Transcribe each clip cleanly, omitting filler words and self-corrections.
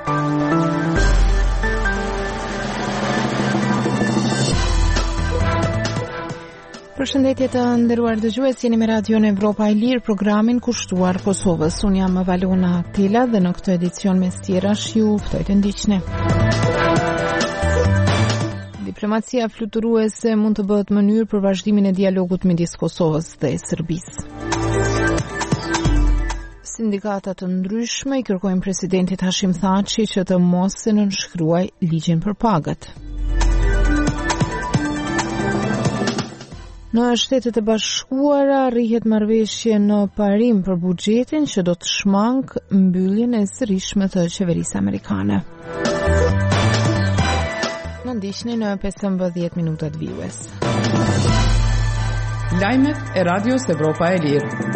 Përshëndetje të nderuar dëgjues, jeni me Radion Evropa e Lirë, programin kushtuar Kosovës. Unë jam Valona Tela dhe në këtë edicion mes tjerash ju ftoj të ndiqni. Diplomacia fluturuese mund të bëhet mënyrë për vazhdimin e dialogut midis Kosovës dhe Serbisë. Sindikata të ndryshme i kërkojnë presidentit Hashim Thaçi që të mos e nënshkruaj ligjin për pagët. Në Shtetet e Bashkuara rrihet marrëveshje në parim për buxhetin që do të shmangë mbylljen e sërishme të qeverisë amerikane. Në ndiqni në 15 minutat vijues. Lajmet e Radios Evropa e Lirë.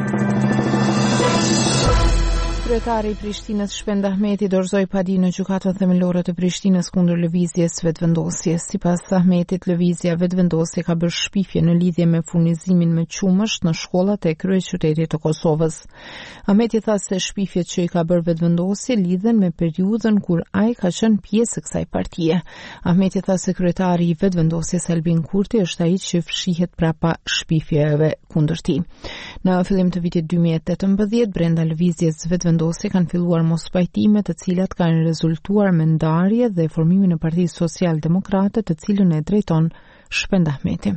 Kryetari i Prishtinës Shpend Ahmeti dorëzoi padi në gjykatën themelore të Prishtinës kundër lëvizjes vetëvendosjes. Sipas Ahmetit, lëvizja vetëvendosje ka bërë shpifje në lidhje me furnizimin me qumësht në shkollat e kryeqytetit të Kosovës. Ahmeti tha se shpifjet që i ka bërë vetëvendosje lidhen me periudhën kur ai ka qenë pjesë e kësaj partie. Ahmeti tha se kryetari i vetëvendosjes Albin Kurti është ai që fshihet prapa shpifjeve kundër tij. Në fillim të vitit 2018, brenda lëvizjes vetëvendosje kanë filluar mospajtime të cilat kanë rezultuar me ndarje dhe formimin e Partisë Social-Demokrate, të cilën e drejton Shpend Ahmeti.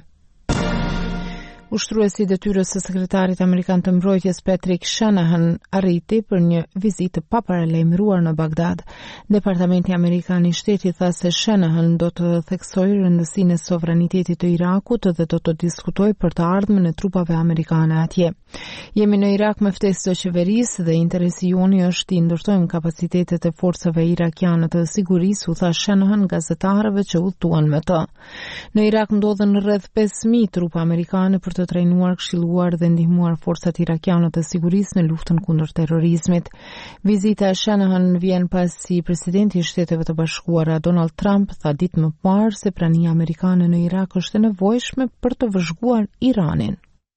Ushtruesi i detyrës së sekretarit amerikan të mbrojtjes Patrick Shanahan arriti për një vizitë paparalajmëruar në Bagdad. Departamenti amerikan i shtetit tha se Shanahan do të theksojë rëndësinë e sovranitetit të Irakut dhe do të diskutojë për të ardhmen e trupave amerikane atje. Jemi në Irak me ftesë të qeverisë dhe interesi joni është të ndërtojmë kapacitetet e forcave irakiane të sigurisë, u tha Shanahan gazetarëve që udhëtuan me të. Në Irak ndodhen rreth 5000 trupa amerikane për të trajnuar, këshilluar dhe ndihmuar forcat irakiane të sigurisë në luftën kundër terrorizmit. Vizita e Shanahan vjen pasi presidenti i Shteteve të Bashkuara Donald Trump tha ditë më parë se prania amerikane në Irak është e nevojshme për të vëzhguar Iranin.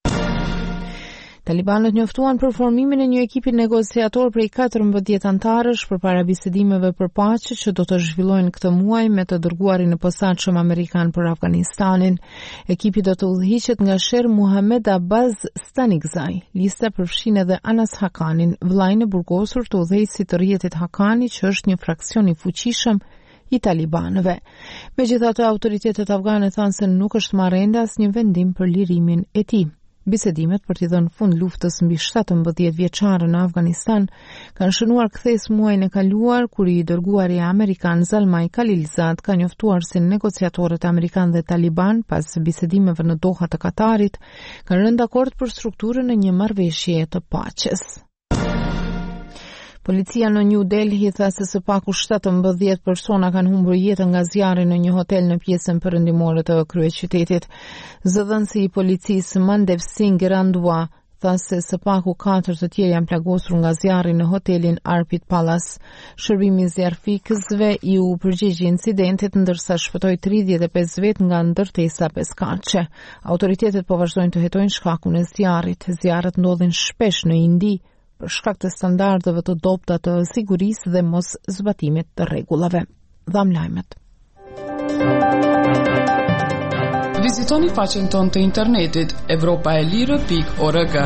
Talibanët njoftuan për formimin e një ekipi negociator prej 14 antarësh përpara bisedimeve për paqe që do të zhvillojnë këtë muaj me të dërguarin e posaçëm amerikan për Afganistanin. Ekipi do të udhëhiqet nga Sher Muhammad Abbas Stanikzai. Lista përfshin edhe Anas Hakanin, vllajën e burgosur të udhëheqësit të rrjetit Hakani, që është një fraksion i fuqishëm i talibanëve. Megjithatë, autoritetet afgane thanë se nuk është marrë ende asnjë vendim për lirimin e tij. Bisedimet për t'i dhënë fund luftës mbi 17 vjeçare në Afganistan kanë shënuar kthes muajin e kaluar, kur i dërguari amerikan Zalmay Khalilzad ka njoftuar se negociatorët amerikan dhe taliban pas bisedimeve në Doha të Katarit kanë rënë dakord për strukturën e një marrëveshje të paqes. Policia në New Delhi tha se së paku 17 persona kanë humbur jetën nga zjarri në një hotel në pjesën perëndimore të kryeqytetit. Zëdhënësi i policisë Mandev Singh Randua tha se së paku 4 të tjerë janë plagosur nga zjarri në hotelin Arpit Palace. Shërbimi zjarfikësve i u përgjigji incidentit, ndërsa shpëtoi 35 vet nga ndërtesa peskaqe. Autoritetet po vazhdojnë të hetojnë shkakun e zjarrit. Zjarret ndodhin shpesh në Indi për shkak të standardeve të dobta të sigurisë dhe mos zbatimit të rregullave. Dham lajmet. Vizitoni faqen tonë të internetit evropaelire.org.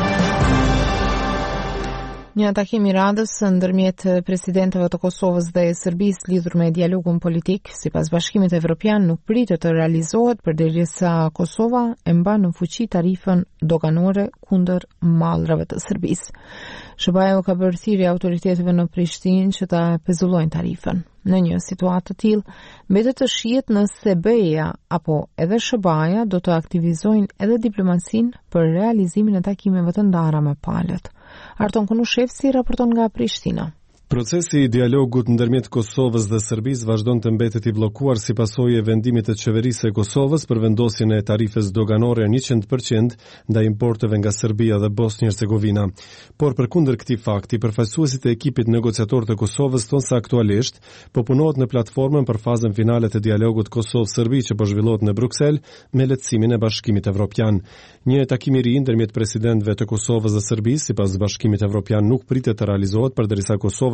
Një takim i radhës ndërmjet presidentëve të Kosovës dhe Serbisë lidhur me dialogun politik, sipas Bashkimit Evropian, nuk pritet të realizohet përderisa Kosova e mban në fuqi tarifën doganore kundër mallrave të Serbisë. SBA-ju ka bërë thirrje autoriteteve në Prishtinë që ta pezullojnë tarifën. Në një situatë të tillë, mbetet të shihet nëse BE-ja apo edhe SBA-ja do të aktivizojnë edhe diplomacinë për realizimin e takimeve të ndara me palët. Arton Kunushevci raporton nga Prishtina. Procesi i dialogut ndërmjet Kosovës dhe Serbisë vazhdon të mbetet i bllokuar si pasojë e vendimit të qeverisë së Kosovës për vendosjen e tarifës doganore 100% ndaj importeve nga Serbia dhe Bosnjë-Hercegovina. Por përkundër këtij fakti, përfaqësuesit e ekipit negociator të Kosovës thonë se aktualisht po punohet në platformën për fazën finale të dialogut Kosovë-Serbi që po zhvillohet në Bruksel me lehtësimin e Bashkimit Evropian. Një takim i ri ndërmjet presidentëve të Kosovës dhe Serbisë sipas Bashkimit Evropian nuk pritet të realizohet përderisa Kosova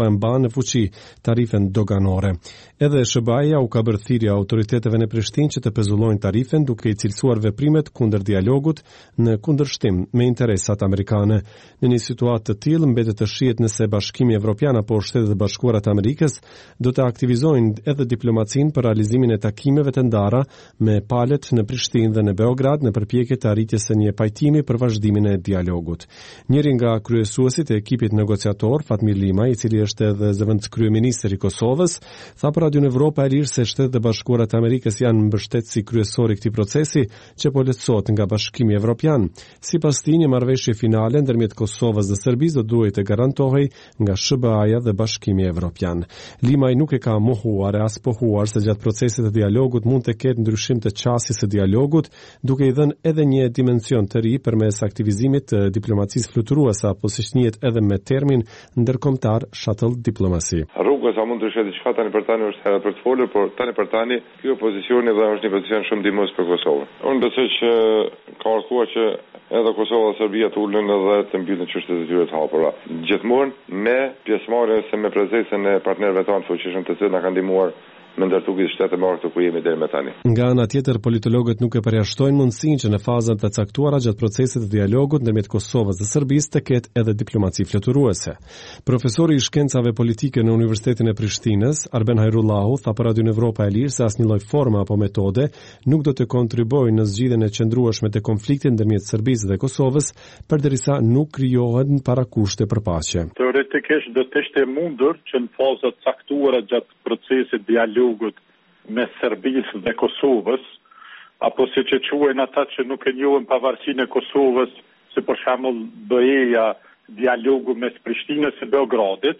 e mban në fuqi tarifen doganore. Edhe SBA-ja u ka bërë thirrje autoriteteve në Prishtinë që të pezullojnë tarifen duke i cilësuar veprimet kundër dialogut në kundërshtim me interesat amerikane. Në një situatë të tillë mbetet të shihet nëse Bashkimi Evropian apo Shtetet e Bashkuara të Amerikës do të aktivizojnë edhe diplomacinë për realizimin e takimeve të ndara me palët në Prishtinë dhe në Beograd në përpjekje të arritjes së një pajtimi për vazhdimin e dialogut. Njëri nga kryesuesit e ekipit negociator, Fatmir Lima, i cili është edhe zëvendëskryeministër i Kosovës, tha për Radio Evropa e Lirë se Shtetet e Bashkuara të Amerikës janë mbështetësi kryesor i këtij procesi që po lehtësohet nga Bashkimi Evropian. Sipas tij, një marrëveshje finale ndërmjet Kosovës dhe Serbisë do duhet të garantohej nga SBA-ja dhe Bashkimi Evropian. Limaj nuk e ka mohuar e as pohuar se gjatë procesit të dialogut mund të ketë ndryshim të qasjes së dialogut, duke i dhënë edhe një dimension të ri përmes aktivizimit të diplomacisë fluturuese apo siç njihet edhe me termin ndërkombëtar shuttle diplomasi. Rruga sa mund të shëtë çka tani për tani është herë për të folur, por tani për tani ky opozicioni dhe është një pozicion shumë ndihmës për Kosovën. Unë besoj që ka ardhur që edhe Kosova dhe Serbia të ulën edhe të mbyllin çështjet e tyre të hapura. Gjithmonë me pjesëmarrje se me prezencën e partnerëve tanë fuqishëm të cilët na kanë ndihmuar me ndërtuar shtetet më të ku jemi deri më tani. Nga ana tjetër, politologët nuk e përjashtojnë mundësinë që në fazat të caktuara gjatë procesit të dialogut ndërmjet Kosovës dhe Serbisë të ketë edhe diplomaci fluturuese. Profesori i shkencave politike në Universitetin e Prishtinës, Arben Hajrullahu, tha për Radio Evropa e Lirë se asnjë lloj forme apo metode nuk do të kontribuojnë në zgjidhjen e qëndrueshme të konfliktit ndërmjet Serbisë dhe Kosovës, përderisa nuk krijohen parakushte për paqe. Teoretikisht do të ishte mundur që në fazat caktuara gjatë procesit dialogut me Serbisë dhe Kosovës, apo si që quajnë ata që nuk e njohin pavarësinë e Kosovës, si për shembull BE-ja, dialogu mes Prishtinës e Beogradit,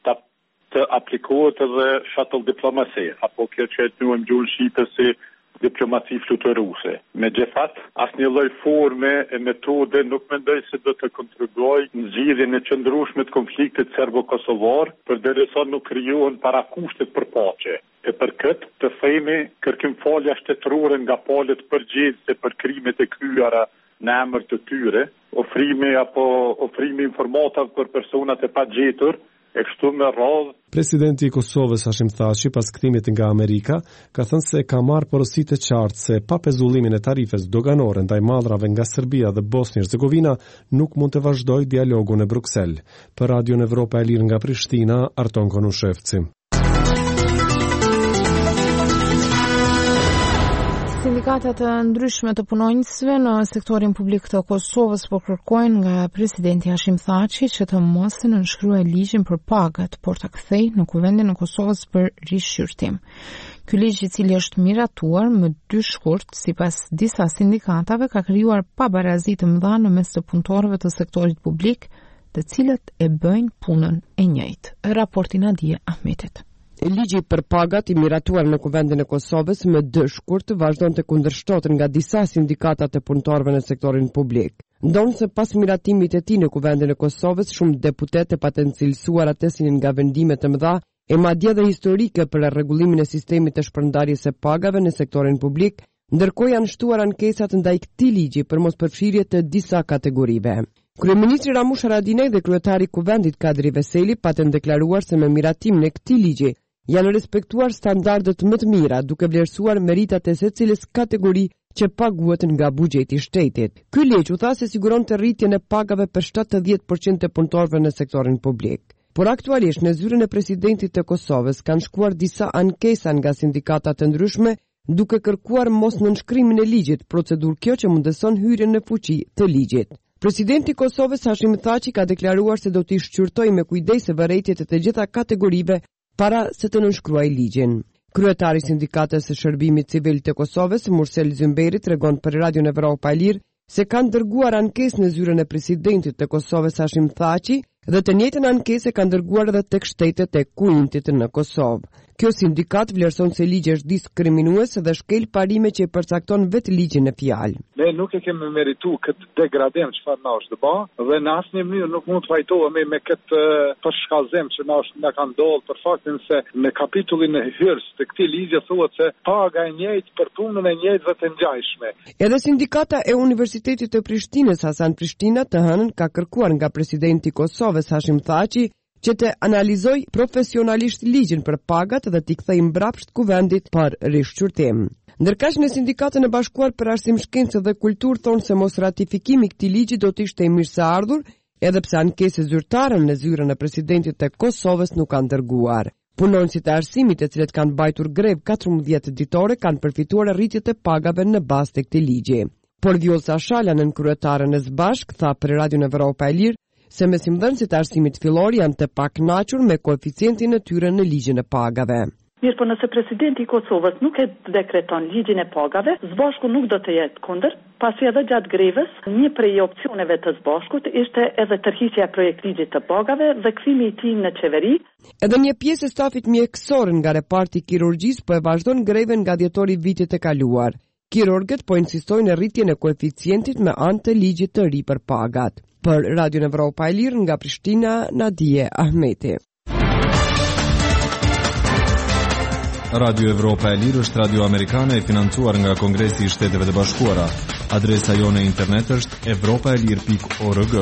të aplikohet edhe shuttle diplomasi, apo kjo që e njohim gjuhën shqipe si diplomaci fluturuese. Megjithatë, asnjë lloj forme e metode nuk mendoj se do të kontribuojë në zgjidhjen e qëndrueshme të konfliktit serbo-kosovar, përderisa nuk krijohen parakushtet për paqe. E për këtë të themi kërkimfalja shtetërore nga palët përgjegjëse për krimet e kryera në emër të tyre, ofrimi informatave për personat e pagjetur, e kështu me radhë. Presidenti i Kosovës Hashim Thaçi pas kthimit nga Amerika ka thënë se ka marrë porosi të qartë se pa pezullimin e tarifes doganore ndaj mallrave nga Serbia dhe Bosnjë-Hercegovina nuk mund të vazhdojë dialogu në Bruksel. Për Radio Evropa e Lirë nga Prishtina, Arton Konushevci. Sindikatat të ndryshme të punonjësve në sektorin publik të Kosovës po kërkojnë nga presidenti Hashim Thaçi që të mos nënshkruajë ligjin për pagat, por ta kthejë në Kuvendin e Kosovës për rishqyrtim. Ky ligj, i cili është miratuar më 2 shkurt, sipas disa sindikatave, ka krijuar pabarazi të mëdha në mes të punëtorëve të sektorit publik, të cilët e bëjnë punën e njëjtë. Raporti Nadia Ahmetit. Ligji për pagat i miratuar në Kuvendin e Kosovës me 2 shkurt vazhdon të kundërshtohet nga disa sindikata të punëtorëve në sektorin publik. Ndonë se pas miratimit e tij në Kuvendin e Kosovës, shumë deputetë patën cilësuar atesin nga vendime të mëdha e madje dhe historike për rregullimin e sistemit të shpërndarjes së pagave në sektorin publik, ndërkohë janë shtuar ankesat ndaj këtij ligji për mospërfshirje të disa kategorive. Kryeministri Ramush Haradinaj dhe kryetari i Kuvendit Kadri Veseli patën deklaruar se me miratimin e këtij ligji janë respektuar standardet më të mira, duke vlerësuar meritat e secilës kategori që paguhet nga buxheti i shtetit. Ky ligj u tha se siguron të rritjen e pagave për 70% të punëtorëve në sektorin publik. Por aktualisht në zyrën e presidentit të Kosovës kanë shkuar disa ankesa nga sindikata të ndryshme, duke kërkuar mos nënshkrimin e ligjit, procedurë kjo që mundeson hyrjen në fuqi të ligjit. Presidenti i Kosovës Hashim Thaçi ka deklaruar se do të shqyrtojë me kujdes vërejtjet e të gjitha kategorive para se të nënshkruajë ligjin. Kryetari i Sindikatës së Shërbimit Civil të Kosovës, Mursel Zymberi, tregon për Radio Evropa e Lirë se kanë dërguar ankesë në zyrën e presidentit të Kosovës Hashim Thaçi dhe të njëjtën ankesë kanë dërguar edhe tek shtetet e Kuintit në Kosovë. Kjo sindikat vlerëson se ligji është diskriminues dhe shkel parime që përcakton vetë ligjin në fjalë. Ne nuk e kemi merituar këtë degradim çfarë na është bë, dhe në asnjë mënyrë nuk mund të vajtohemi me këtë përshkallëzim që na ka ndodhur për faktin se në kapitullin e hyrs të këtij ligji thuhet se paga e njëjtë për punën e njëjtë dhe të ngjashme. Edhe sindikata e Universitetit të Prishtinës Hasan Prishtina të hënën ka kërkuar nga presidenti i Kosovës Hashim Thaçi që të analizoj profesionalisht ligjin për pagat dhe t'i kthejë mbrapsht kuvendit për rishqyrtim. Ndërkaq në Sindikatën e Bashkuar për Arsim, Shkencë dhe Kulturë thonë se mos ratifikimi i këtij ligji do të ishte i mirëseardhur, edhe pse ankesë zyrtare në zyrën e presidentit të Kosovës nuk kanë dërguar. Punonësit e arsimit, të cilët kanë mbajtur grev 14 ditore, kanë përfituar rritjet e pagave në bazë të këtij ligji. Por Vjosa Shala, nën kryetare në Zbashk, tha për Radion Evropa e Lirë se mesimdhënësit e arsimit fillor janë të pakënaqur me koeficientin e tyre në ligjin e pagave. Mirë, po nëse presidenti i Kosovës nuk e dekreton ligjin e pagave, Zbashku nuk do të jetë kundër, pasi edhe gjatë grevës, një prej opsioneve të Zbashkut ishte edhe tërhiqja e projektligjit të pagave dhe kthimi i tij në qeveri. Edhe një pjesë e stafit mjekësor nga reparti kirurgjisë po e vazhdon greven nga dhjetori i vitit të kaluar. Kirurgët po insistojnë në rritjen e koeficientit me anë të ligjit të ri për pagat. Për Radion Evropa e Lirë nga Prishtina, Nadije Ahmeti. Radio Evropa e Lirë është radio amerikane e financuar nga Kongresi i Shteteve të Bashkuara. Adresa jone internet është europaelir.org.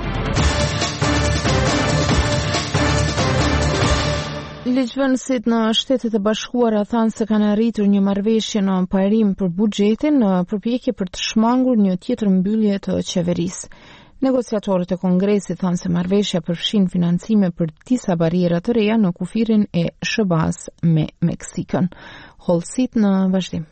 Ligjvënësit në Shtetet e Bashkuara thanë se kanë arritur një marrëveshje në parim për buxhetin në përpjekje për të shmangur një tjetër mbyllje të qeverisë. Negociatorët e Kongresit thanë se marrëveshja përfshin financime për disa bariera të reja në kufirin e SBA-s me Meksikën. Hollësit në vazhdim.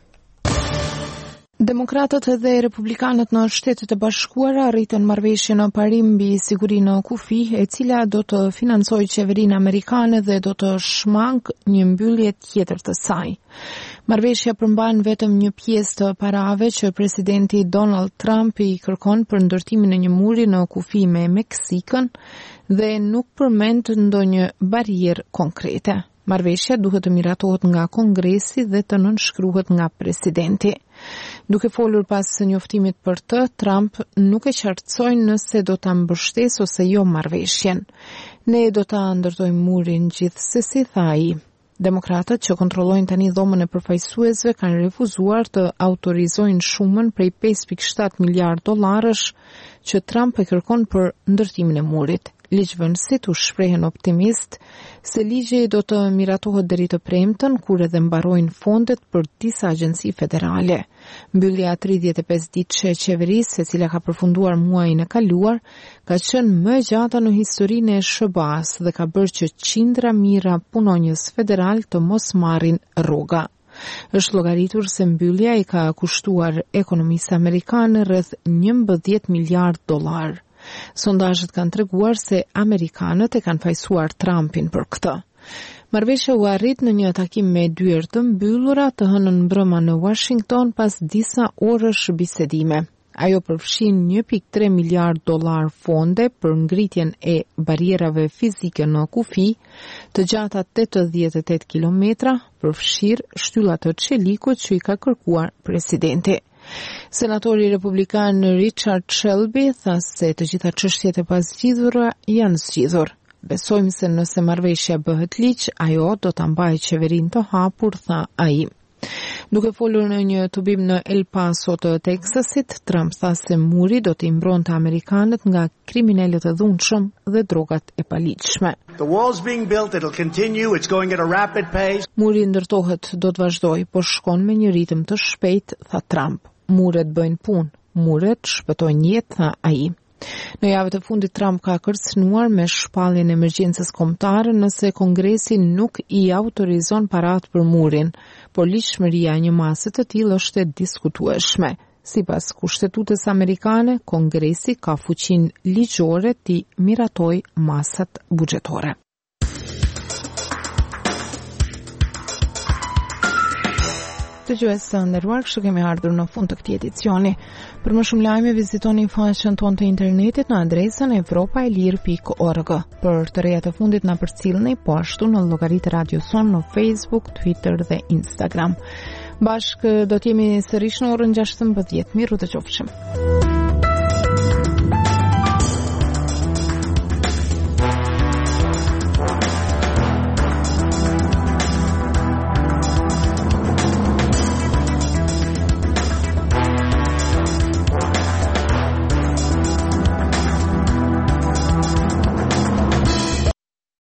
Demokratët dhe republikanët në Shtetet e Bashkuara arritën marrëveshje në parim mbi sigurinë në kufi, e cila do të financojë qeverinë amerikane dhe do të shmangë një mbyllje tjetër të saj. Marrëveshja përmban vetëm një pjesë të parave që presidenti Donald Trump i kërkon për ndërtimin e një muri në kufi me Meksikën dhe nuk përmend ndonjë barierë konkrete. Marrëveshja duhet të miratohet nga Kongresi dhe të nënshkruhet nga presidenti. Duke folur pas njoftimit për të, Trump nuk e qartësoi nëse do ta mbështesë ose jo marrëveshjen. Ne do ta ndërtojmë murin gjithsesi, tha ai. Demokratët që kontrollojnë tani dhomën e përfaqësuesve kanë refuzuar të autorizojnë shumën prej 5.7 miliard dollarësh që Trump e kërkon për ndërtimin e murit. Ligjvënësit u shprehen optimist se ligji do të miratohet deri të premten, kur edhe mbarojnë fondet për disa agjenci federale. Mbyllja 35 ditëshe e qeverisë, e cila ka përfunduar muajin e kaluar, ka qenë më e gjata në historinë e SBA-s dhe ka bërë që qindra mijëra punonjës federal të mos marrin rroga. Është llogaritur se mbyllja i ka kushtuar ekonomisë amerikane rreth 11 miliard dollar. Sondazhet kanë treguar se amerikanët e kanë fajsuar Trumpin për këtë. Marrëveshja u arrit në një takim me dyer të mbyllura të hënën mbrëma në Washington pas disa orësh bisedime. Ajo përfshin 1.3 miliard dollar fonde për ngritjen e barierave fizike në kufi, të gjata 88 kilometra, përfshir shtyllat të çelikut që i ka kërkuar presidenti. Senatori republikan Richard Shelby tha se të gjitha çështjet e pazgjidhura janë zgjidhur. Besojmë se nëse marrëveshja bëhet ligj, ajo do ta mbajë qeverinë të hapur, tha ai. Duke folur në një tubim në El Paso të Teksasit, Trump tha se muri do të imbronte amerikanët nga kriminalët e dhunshëm dhe drogat e paligjshme. Muri ndërtohet, do të vazhdoj, por shkon me një ritëm të shpejt, tha Trump. Muret bëjnë punë, muret shpëtojnë jetë, tha ai. Në javët e fundit Trump ka kërcënuar me shpalljen e emergjencës kombëtare nëse Kongresi nuk i autorizon parat për murin, por ligjshmëria e një mase të tillë është e diskutueshme. Sipas kushtetutës amerikane, Kongresi ka fuqinë ligjore të miratojë masat buxhetore. Dëgjues të nderuar, kështu kemi ardhur në fund të këtij edicioni. Për më shumë lajme vizitoni faqen tonë të internetit në adresën europaelir.org. Për të rejat e fundit na përcjellni po ashtu në llogaritë Radio Son në Facebook, Twitter dhe Instagram. Bashkë do të jemi sërish në orën 16:00. Miru të qofshim.